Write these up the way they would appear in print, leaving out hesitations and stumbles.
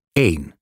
1.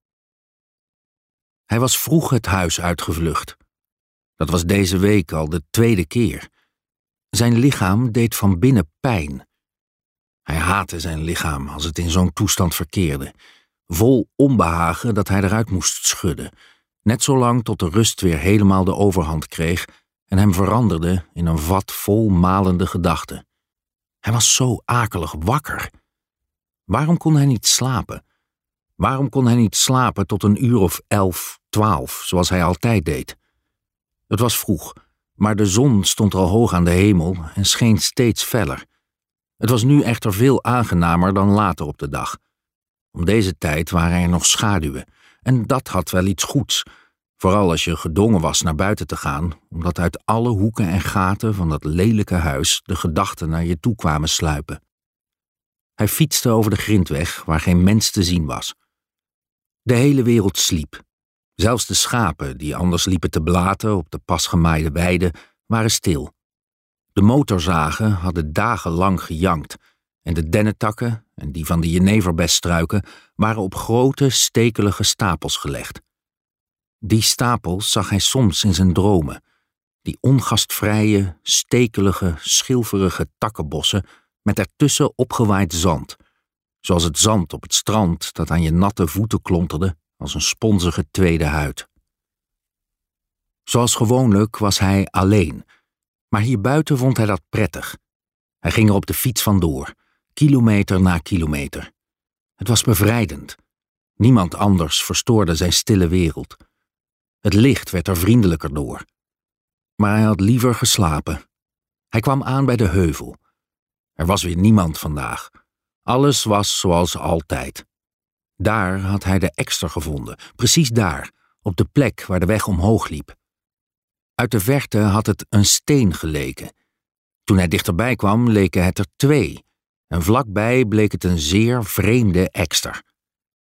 Hij was vroeg het huis uitgevlucht. Dat was deze week al de 2e keer. Zijn lichaam deed van binnen pijn. Hij haatte zijn lichaam als het in zo'n toestand verkeerde, vol onbehagen dat hij eruit moest schudden, net zolang tot de rust weer helemaal de overhand kreeg en hem veranderde in een vat vol malende gedachten. Hij was zo akelig wakker. Waarom kon hij niet slapen? Waarom kon hij niet slapen tot 11, 12, zoals hij altijd deed? Het was vroeg, maar de zon stond al hoog aan de hemel en scheen steeds feller. Het was nu echter veel aangenamer dan later op de dag. Om deze tijd waren er nog schaduwen, en dat had wel iets goeds, vooral als je gedwongen was naar buiten te gaan, omdat uit alle hoeken en gaten van dat lelijke huis de gedachten naar je toe kwamen sluipen. Hij fietste over de grindweg waar geen mens te zien was. De hele wereld sliep. Zelfs de schapen, die anders liepen te blaten op de pas gemaaide weide, waren stil. De motorzagen hadden dagenlang gejankt en de dennetakken en die van de jeneverbesstruiken waren op grote, stekelige stapels gelegd. Die stapels zag hij soms in zijn dromen, die ongastvrije, stekelige, schilferige takkenbossen met ertussen opgewaaid zand, zoals het zand op het strand dat aan je natte voeten klonterde als een sponsige tweede huid. Zoals gewoonlijk was hij alleen, maar hierbuiten vond hij dat prettig. Hij ging er op de fiets vandoor, kilometer na kilometer. Het was bevrijdend. Niemand anders verstoorde zijn stille wereld. Het licht werd er vriendelijker door. Maar hij had liever geslapen. Hij kwam aan bij de heuvel. Er was weer niemand vandaag. Alles was zoals altijd. Daar had hij de ekster gevonden, precies daar, op de plek waar de weg omhoog liep. Uit de verte had het een steen geleken. Toen hij dichterbij kwam, leken het er 2, en vlakbij bleek het een zeer vreemde ekster.